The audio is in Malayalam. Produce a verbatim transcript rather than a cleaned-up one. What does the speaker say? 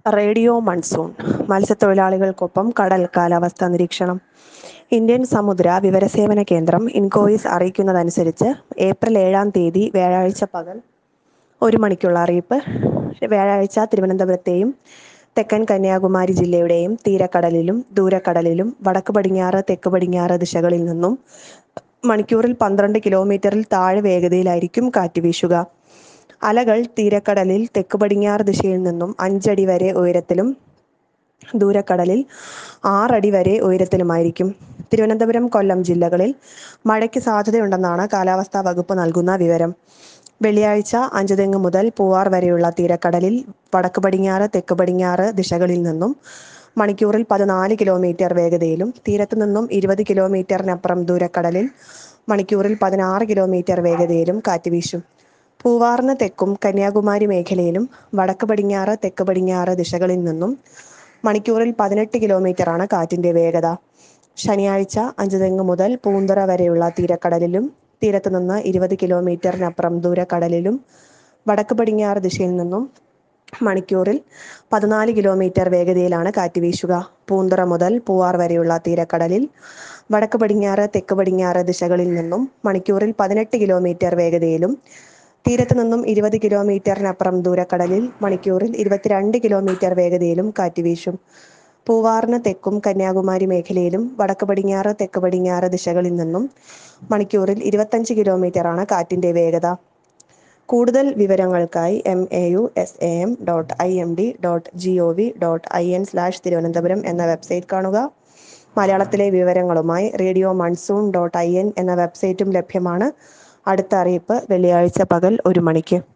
റേഡിയോ മൺസൂൺ മത്സ്യത്തൊഴിലാളികൾക്കൊപ്പം കടൽ കാലാവസ്ഥാ നിരീക്ഷണം. ഇന്ത്യൻ സമുദ്ര വിവരസേവന കേന്ദ്രം ഇൻകോയിസ് അറിയിക്കുന്നതനുസരിച്ച് ഏപ്രിൽ ഏഴാം തീയതി വ്യാഴാഴ്ച പകൽ ഒരു മണിക്കുള്ള അറിയിപ്പ്. വ്യാഴാഴ്ച തിരുവനന്തപുരത്തെയും തെക്കൻ കന്യാകുമാരി ജില്ലയുടെയും തീരക്കടലിലും ദൂരക്കടലിലും വടക്ക് പടിഞ്ഞാറ് തെക്ക് പടിഞ്ഞാറ് ദിശകളിൽ നിന്നും മണിക്കൂറിൽ പന്ത്രണ്ട് കിലോമീറ്ററിൽ താഴെ വേഗതയിലായിരിക്കും കാറ്റ് വീശുക. അലകൾ തീരക്കടലിൽ തെക്ക് പടിഞ്ഞാറ് ദിശയിൽ നിന്നും അഞ്ചടി വരെ ഉയരത്തിലും ദൂരക്കടലിൽ ആറടി വരെ ഉയരത്തിലുമായിരിക്കും. തിരുവനന്തപുരം, കൊല്ലം ജില്ലകളിൽ മഴയ്ക്ക് സാധ്യതയുണ്ടെന്നാണ് കാലാവസ്ഥാ വകുപ്പ് നൽകുന്ന വിവരം. വെള്ളിയാഴ്ച അഞ്ചുതെങ്ങ് മുതൽ പൂവാർ വരെയുള്ള തീരക്കടലിൽ വടക്ക് പടിഞ്ഞാറ് തെക്ക് പടിഞ്ഞാറ് ദിശകളിൽ നിന്നും മണിക്കൂറിൽ പതിനാല് കിലോമീറ്റർ വേഗതയിലും തീരത്തു നിന്നും ഇരുപത് കിലോമീറ്ററിനപ്പുറം ദൂരക്കടലിൽ മണിക്കൂറിൽ പതിനാറ് കിലോമീറ്റർ വേഗതയിലും കാറ്റ് വീശും. പൂവാറിന് തെക്കും കന്യാകുമാരി മേഖലയിലും വടക്ക് പടിഞ്ഞാറ് തെക്ക് പടിഞ്ഞാറ് ദിശകളിൽ നിന്നും മണിക്കൂറിൽ പതിനെട്ട് കിലോമീറ്ററാണ് കാറ്റിന്റെ വേഗത. ശനിയാഴ്ച അഞ്ചുതെങ്ങ് മുതൽ പൂന്തുറ വരെയുള്ള തീരക്കടലിലും തീരത്തു നിന്ന് ഇരുപത് കിലോമീറ്ററിനപ്പുറം ദൂരക്കടലിലും വടക്ക് പടിഞ്ഞാറ് ദിശയിൽ നിന്നും മണിക്കൂറിൽ പതിനാല് കിലോമീറ്റർ വേഗതയിലാണ് കാറ്റ് വീശുക. പൂന്തുറ മുതൽ പൂവാർ വരെയുള്ള തീരക്കടലിൽ വടക്ക് പടിഞ്ഞാറ് തെക്ക് പടിഞ്ഞാറ് ദിശകളിൽ നിന്നും മണിക്കൂറിൽ പതിനെട്ട് കിലോമീറ്റർ വേഗതയിലും തീരത്തു നിന്നും ഇരുപത് കിലോമീറ്ററിനപ്പുറം ദൂരക്കടലിൽ മണിക്കൂറിൽ ഇരുപത്തിരണ്ട് കിലോമീറ്റർ വേഗതയിലും കാറ്റ് വീശും. പൂവാറിന് തെക്കും കന്യാകുമാരി മേഖലയിലും വടക്ക് പടിഞ്ഞാറ് തെക്ക് പടിഞ്ഞാറ് ദിശകളിൽ നിന്നും മണിക്കൂറിൽ ഇരുപത്തഞ്ച് കിലോമീറ്ററാണ് കാറ്റിന്റെ വേഗത. കൂടുതൽ വിവരങ്ങൾക്കായി M A U S A M dot I M D dot G O V dot I N slash Thiruvananthapuram എന്ന വെബ്സൈറ്റ് കാണുക. മലയാളത്തിലെ വിവരങ്ങളുമായി radio monsoon dot I N എന്ന വെബ്സൈറ്റും ലഭ്യമാണ്. അടുത്ത അറിയിപ്പ് വെള്ളിയാഴ്ച പകൽ ഒരു മണിക്ക്.